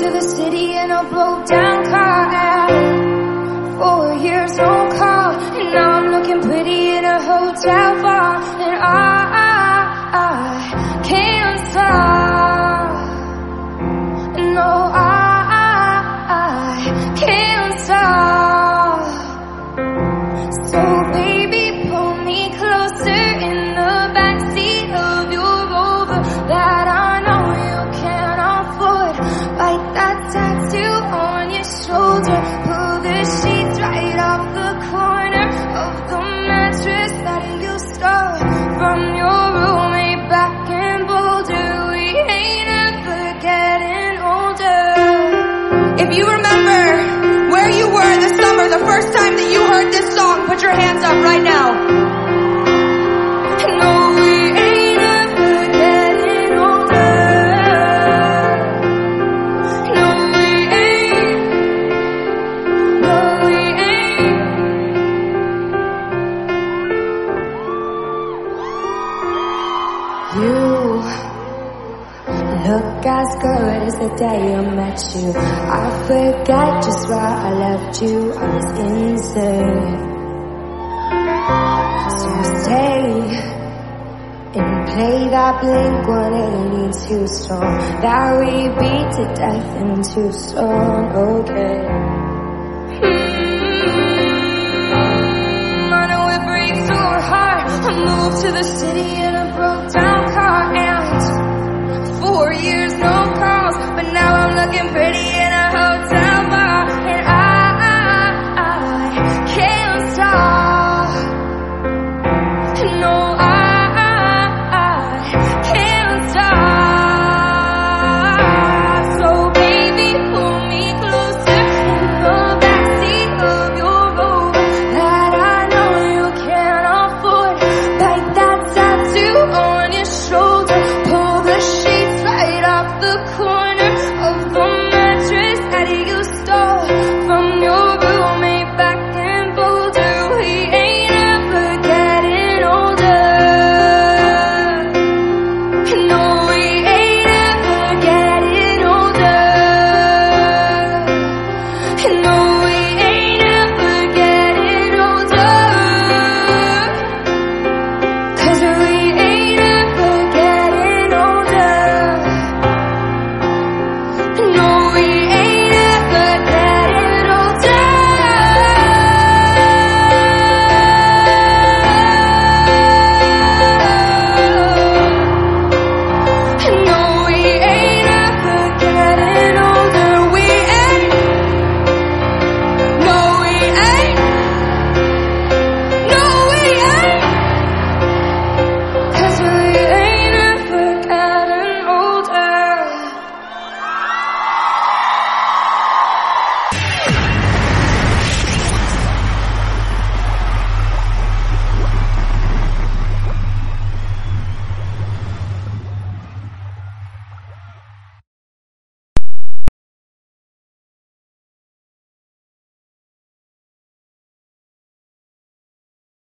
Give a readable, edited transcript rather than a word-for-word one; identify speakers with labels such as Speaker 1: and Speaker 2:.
Speaker 1: to the city in a broke down car. And 4 years no call, and now I'm looking pretty in a hotel bar. And I can't stop. No, I can't stop. So baby, pull me closer in the backseat of your Rover that I know you can't afford. Like that tattoo on your shoulder. Pull the sheets right off the corner of the mattress that you stole from your roommate back in Boulder. We ain't ever getting older. If you remember where you were this summer, the first time that you heard this song, put your hands up right now. No, we ain't ever getting older. No, we ain't. No, we ain't. You look as good as the day I met you. I forget just where I left you. I was insane. So stay and play that Blink-182 song that we beat to death in Tucson. Okay. I know it breaks your heart. I moved to the city in a broke down car, and 4 years no